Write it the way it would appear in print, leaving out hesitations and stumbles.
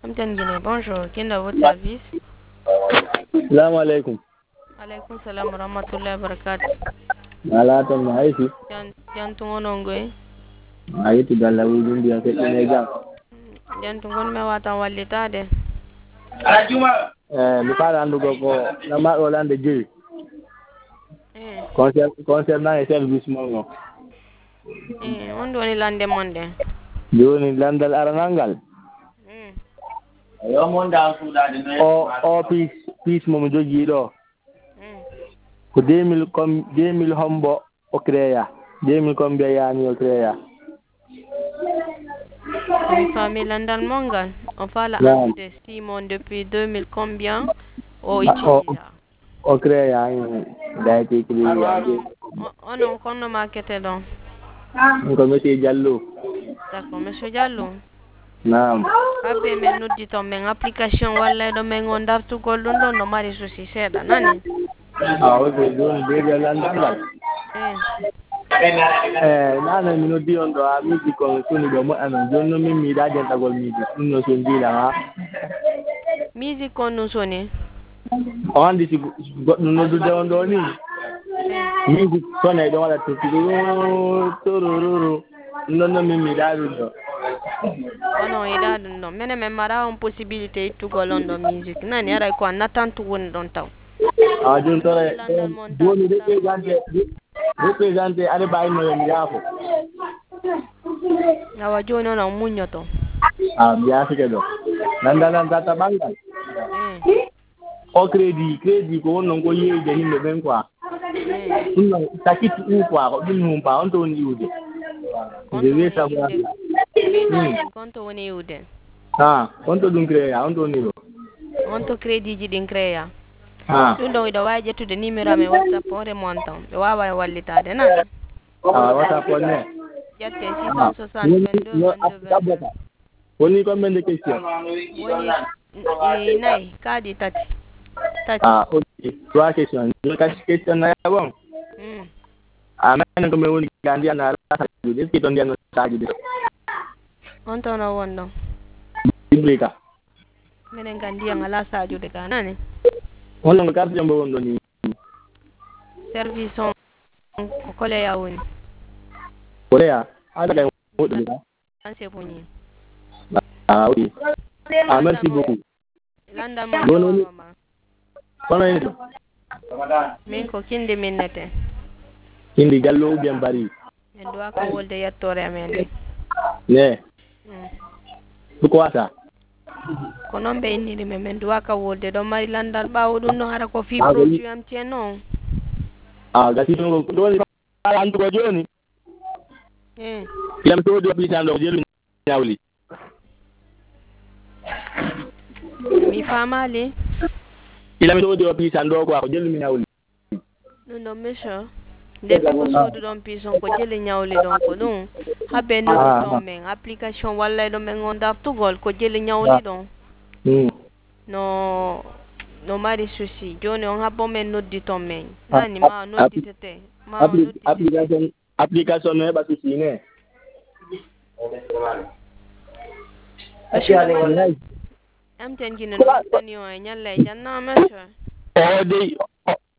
Amten Guinée, bonjour. Qui est dans votre service? Salam alaikum. Alaikum salam wa rahmatullahi wa barakatuh. Ala tan na aiki. Jantungo nongoy. Ayi dalla wujun biya ke ne jam. Jantungo me wata wallita de. Mi fara andu ko na ma Rolande Jewi. Concernant les services mongo. On doni lande monde. Joni landal aranangal. Yo monda suudade no. O peace mo jogi do. Ko 2000 hombo o créa. 2000 combien yani o créa. Famille landal mongal. On parle de Simon depuis 2000 combien au utilisa. O créa daiti kili. On kono marketé donc. Ko monsieur Diallo. D'accord, monsieur Diallo. Naam. Abe men noddi to men application walla do men on dartu goldon don no mari souci seda nani. O be don be landal. Nana mi noddi on do a miji ko soni do mo anon jonno min mi da jenta gol miji no so ndila ha. Music on no soni. O andi ci goddo noddude on do ni. Music sone do wala to tororo non mi da do. Ono ida no mene men mara on possibilité to golondo music nani ara ko natantu won don taw. Jun tore joni represente ale bay no mi yafo. Awa joni on munyoto. Mi yafi ke do. Nandalan tata bangal. O crédit ko non ko yeje himbe ben quoi. Non takiti u quoi ko dum pa on to ni ude. Je vais savoir. Konto woni ude. On to dum créa on to ni do. On to crédit ji din créa. Ɗum ɗo iɗo wawi ƴettude numéro amen WhatsApp o remontant ɓe wawa wallitade nani. WhatsApp on ne ƴette 660 22 woni combien de question woni nayyi kaadi tati ok 3 question kasi question na bon amen ko me woni gandi ana est-ce que ton diano sajude on tono won ɗon imbrika minen gandi an ala sajude ka nani hono carte jombo won ɗon ni service on ko koleya woni koleya ala kay woɗɗude ka c'est poni oui merci beaucoup landa mo mama kono en min ko kindi minnete kindi gallo ou bien bari en doit ko wolde yettore amen ne pourquoi ça ko noon ɓe inniri men doit ka wolde ɗon mari landal ɓawo ɗum no hara ko fi produit am tien noon gasi ɗum ko ɗoni andu ko joni ilam sodi application ɗo jelu ñawli mi famali ilam sodi application ɗo ko jelu mi ñawli ɗum ɗon monsieur depuis ko sodu ɗon pison ko jeli ñawli ɗon ko ɗum habe noddi ton men application walla ɗo men on dartugol ko jeli ñawli ɗon no mari souci joni on habbo men noddi ton men nani ma nodditete ma application no heɓa souci ne am ten guine no wattani o e ñalla e janna monsieur o dey